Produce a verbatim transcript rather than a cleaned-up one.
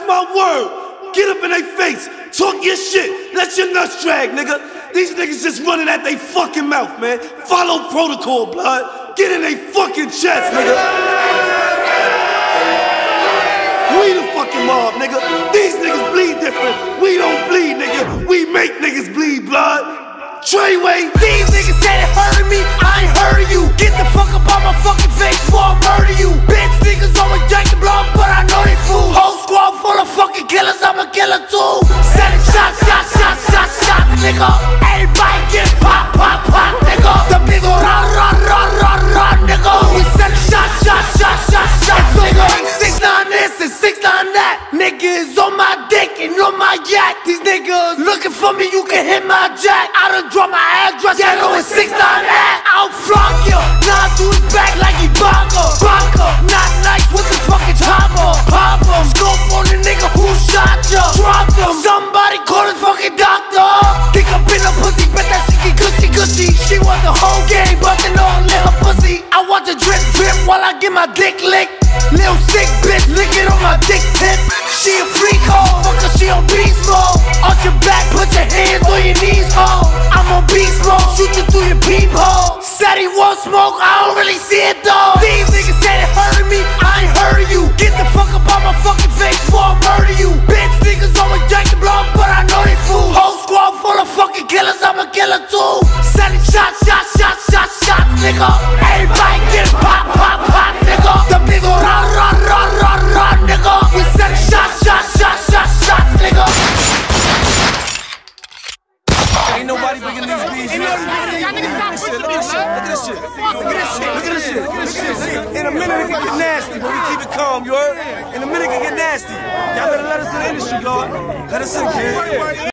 my word. Get up in their face. Talk your shit. Let your nuts drag, nigga. These niggas just running at they fucking mouth, man. Follow protocol, blood. Get in they fucking chest, nigga. We the fucking mob, nigga. These niggas bleed different. We don't bleed, nigga. We make niggas bleed, blood. Treyway. These niggas said it hurted me, I ain't heard you. Get the fuck up on my fucking face before I murder you. Bitch niggas always drinking blood, but I know they fool. Whole squad full of fucking killers, I'm a killer too. Sending shots, shots, shots, shots, shots, nigga. Everybody get pop, pop, pop, nigga. The big ol' run, run, run, run, run, nigga. We sending shots, shots, shots, shots, shots, nigga. Six nine this and six nine that. Niggas on my dick and on my yacht. These niggas looking for me, you can hit my jack. I done drop my address, yeah, know it's six nine that. I'll flunk you, nah, to his back like he Bongo. Bongo, not nice with the fucking chopper. Pop him, scope on the nigga who shot ya. Drop him, somebody call his fucking doctor. Think I've been a pussy, bet that she get gushy gushy. She want the whole game, but they don't let her pussy. I want the drip drip while I get my dick licked. Little sick bitch, lick it on my dick tip. She a freak hoe, fuck her, she on beast mode. Arch your back, put your hands on your knees, ho. I'm on beast mode, shoot you through your peephole. Said he won't smoke, I don't really see it though. These niggas said it hurted me, I ain't heard you. Get the fuck up on my fucking face before I murder you. Bitch niggas always drinking blood, but I know they fool. Whole squad full of fucking killers, I'm a killer too. Sending shots, shots, shots, shots, shots, nigga. Everybody get pop, pop, pop, nigga. The big ol' run, run, run, run, run, nigga. We sending shots, shots, shots, shots, shots, nigga. Ain't nobody bringing these beats. Look at this shit. Look at this shit. Look at this shit. Look at this shit. Look at this shit. In a minute it can get nasty, but we keep it calm, you heard? In a minute it can get nasty. Y'all better let us in the industry, y'all. Let us in, kid.